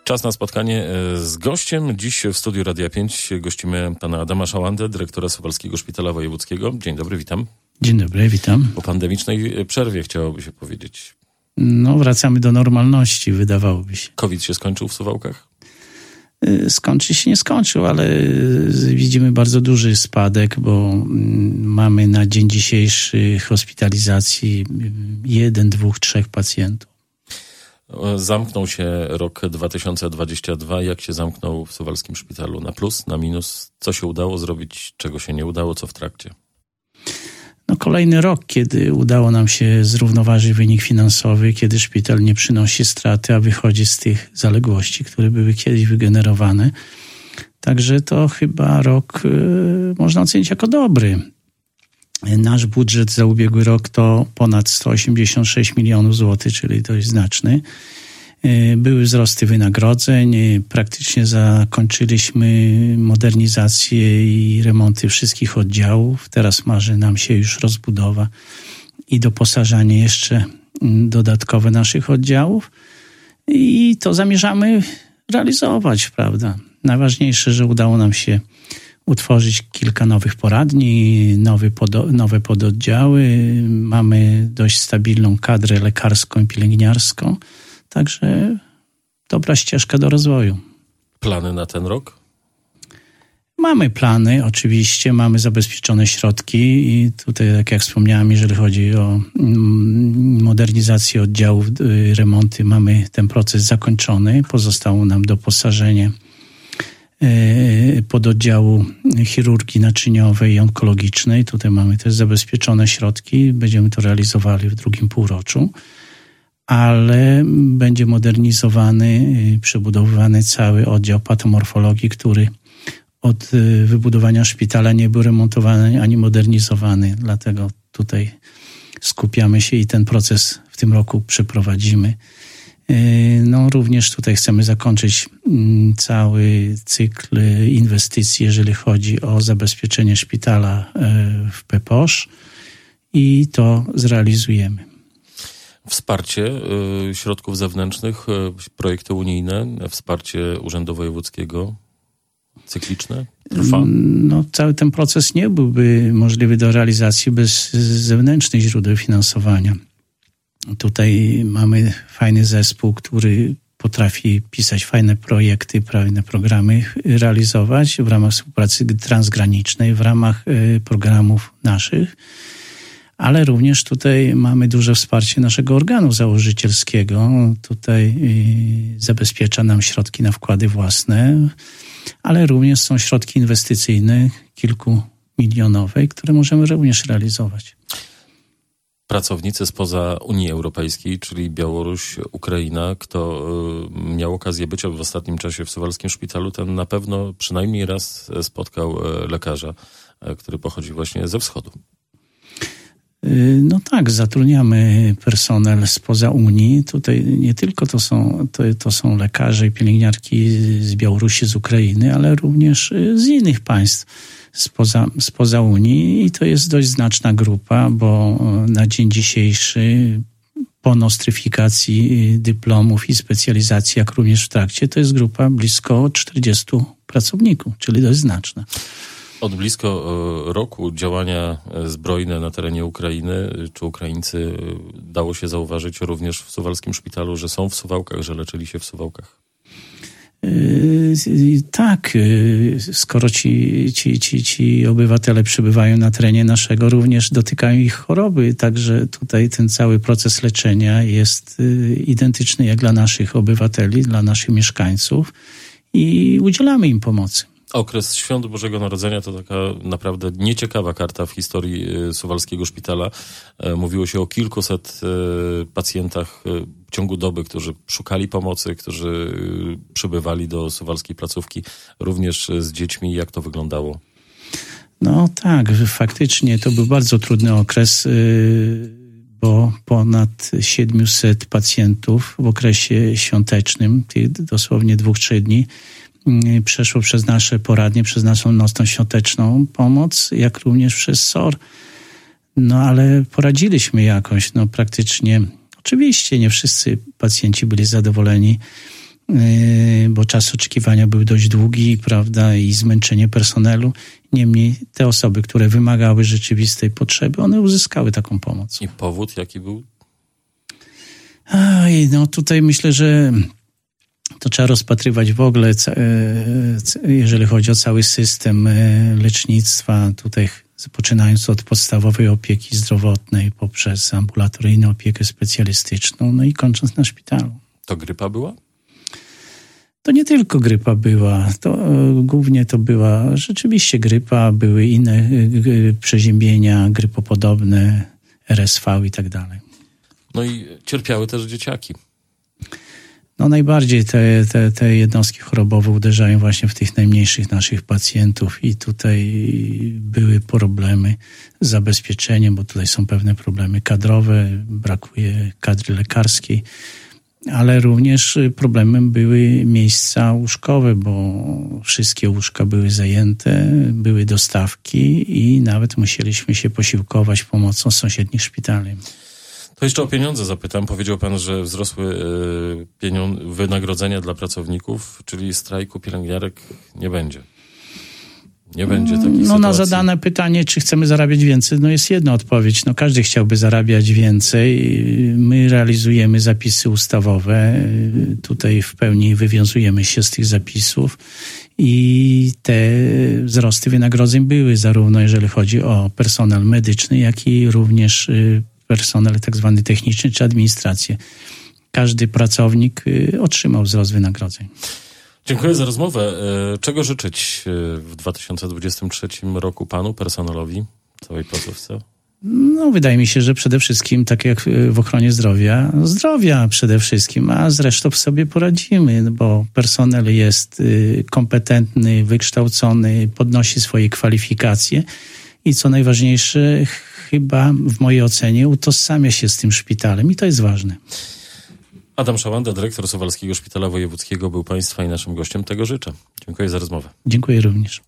Czas na spotkanie z gościem. Dziś w studiu Radia 5 gościmy pana Adama Szaładę, dyrektora Suwalskiego Szpitala Wojewódzkiego. Dzień dobry, witam. Dzień dobry, witam. Po pandemicznej przerwie chciałoby się powiedzieć. No, wracamy do normalności, wydawałoby się. COVID się skończył w Suwałkach? Skończy się nie skończył, ale widzimy bardzo duży spadek, bo mamy na dzień dzisiejszy hospitalizacji 1, 2, 3 pacjentów. Zamknął się rok 2022. Jak się zamknął w Suwalskim Szpitalu? Na plus, na minus? Co się udało zrobić, czego się nie udało, co w trakcie? No, kolejny rok, kiedy udało nam się zrównoważyć wynik finansowy, kiedy szpital nie przynosi straty, a wychodzi z tych zaległości, które były kiedyś wygenerowane. Także to chyba rok można ocenić jako dobry. Nasz budżet za ubiegły rok to ponad 186 milionów złotych, czyli dość znaczny. Były wzrosty wynagrodzeń, praktycznie zakończyliśmy modernizację i remonty wszystkich oddziałów. Teraz marzy nam się już rozbudowa i doposażanie jeszcze dodatkowe naszych oddziałów i to zamierzamy realizować, prawda? Najważniejsze, że udało nam się utworzyć kilka nowych poradni, nowe pododdziały. Mamy dość stabilną kadrę lekarską i pielęgniarską. Także dobra ścieżka do rozwoju. Plany na ten rok? Mamy plany, oczywiście, mamy zabezpieczone środki i tutaj, tak jak wspomniałem, jeżeli chodzi o modernizację oddziałów, remonty, mamy ten proces zakończony. Pozostało nam doposażenie pododdziału chirurgii naczyniowej i onkologicznej. Tutaj mamy też zabezpieczone środki. Będziemy to realizowali w drugim półroczu. Ale będzie modernizowany, przebudowywany cały oddział patomorfologii, który od wybudowania szpitala nie był remontowany ani modernizowany. Dlatego tutaj skupiamy się i ten proces w tym roku przeprowadzimy. No, również tutaj chcemy zakończyć cały cykl inwestycji, jeżeli chodzi o zabezpieczenie szpitala w Peposz i to zrealizujemy. Wsparcie środków zewnętrznych, projekty unijne, wsparcie Urzędu Wojewódzkiego cykliczne trwa? No, cały ten proces nie byłby możliwy do realizacji bez zewnętrznych źródeł finansowania. Tutaj mamy fajny zespół, który potrafi pisać fajne projekty, fajne programy realizować w ramach współpracy transgranicznej, w ramach programów naszych. Ale również tutaj mamy duże wsparcie naszego organu założycielskiego. Tutaj zabezpiecza nam środki na wkłady własne, ale również są środki inwestycyjne, kilkumilionowe, które możemy również realizować. Pracownicy spoza Unii Europejskiej, czyli Białoruś, Ukraina, kto miał okazję być w ostatnim czasie w Suwalskim Szpitalu, ten na pewno przynajmniej raz spotkał lekarza, który pochodzi właśnie ze wschodu. No tak, zatrudniamy personel spoza Unii. Tutaj nie tylko to są lekarze i pielęgniarki z Białorusi, z Ukrainy, ale również z innych państw spoza Unii i to jest dość znaczna grupa, bo na dzień dzisiejszy po nostryfikacji dyplomów i specjalizacji, jak również w trakcie, to jest grupa blisko 40 pracowników, czyli dość znaczna. Od blisko roku działania zbrojne na terenie Ukrainy, czy Ukraińcy dało się zauważyć również w Suwalskim Szpitalu, że są w Suwałkach, że leczyli się w Suwałkach? Tak, skoro ci obywatele przybywają na terenie naszego, również dotykają ich choroby, także tutaj ten cały proces leczenia jest identyczny jak dla naszych obywateli, dla naszych mieszkańców i udzielamy im pomocy. Okres Świąt Bożego Narodzenia to taka naprawdę nieciekawa karta w historii Suwalskiego Szpitala. Mówiło się o kilkuset pacjentach w ciągu doby, którzy szukali pomocy, którzy przybywali do suwalskiej placówki, również z dziećmi. Jak to wyglądało? No tak, faktycznie to był bardzo trudny okres, bo ponad 700 pacjentów w okresie świątecznym, tych dosłownie 2-3 dni, przeszło przez nasze poradnie, przez naszą nocną świąteczną pomoc, jak również przez SOR. No ale poradziliśmy jakoś, no praktycznie. Oczywiście nie wszyscy pacjenci byli zadowoleni, czas oczekiwania był dość długi, prawda, i zmęczenie personelu. Niemniej te osoby, które wymagały rzeczywistej potrzeby, one uzyskały taką pomoc. I powód jaki był? No tutaj myślę, że to trzeba rozpatrywać w ogóle, jeżeli chodzi o cały system lecznictwa, tutaj poczynając od podstawowej opieki zdrowotnej poprzez ambulatoryjną opiekę specjalistyczną, no i kończąc na szpitalu. To grypa była? To nie tylko grypa była, głównie to była rzeczywiście grypa, były inne przeziębienia grypopodobne, RSV i tak dalej. No i cierpiały też dzieciaki. No najbardziej te jednostki chorobowe uderzają właśnie w tych najmniejszych naszych pacjentów i tutaj były problemy z zabezpieczeniem, bo tutaj są pewne problemy kadrowe, brakuje kadry lekarskiej, ale również problemem były miejsca łóżkowe, bo wszystkie łóżka były zajęte, były dostawki i nawet musieliśmy się posiłkować pomocą sąsiednich szpitali. To jeszcze o pieniądze zapytam. Powiedział pan, że wzrosły wynagrodzenia dla pracowników, czyli strajku pielęgniarek nie będzie. Nie będzie takiej sytuacji. Na zadane pytanie, czy chcemy zarabiać więcej, jest jedna odpowiedź. Każdy chciałby zarabiać więcej. My realizujemy zapisy ustawowe. Tutaj w pełni wywiązujemy się z tych zapisów i te wzrosty wynagrodzeń były zarówno jeżeli chodzi o personel medyczny, jak i również personel tak zwany techniczny czy administrację. Każdy pracownik otrzymał wzrost wynagrodzeń. Dziękuję za rozmowę. Czego życzyć w 2023 roku panu, personelowi, całej placówce? Wydaje mi się, że przede wszystkim, tak jak w ochronie zdrowia przede wszystkim, a zresztą sobie poradzimy, bo personel jest kompetentny, wykształcony, podnosi swoje kwalifikacje i co najważniejsze, chyba w mojej ocenie utożsamia się z tym szpitalem i to jest ważne. Adam Szałanda, dyrektor Suwalskiego Szpitala Wojewódzkiego, był państwa i naszym gościem. Tego życzę. Dziękuję za rozmowę. Dziękuję również.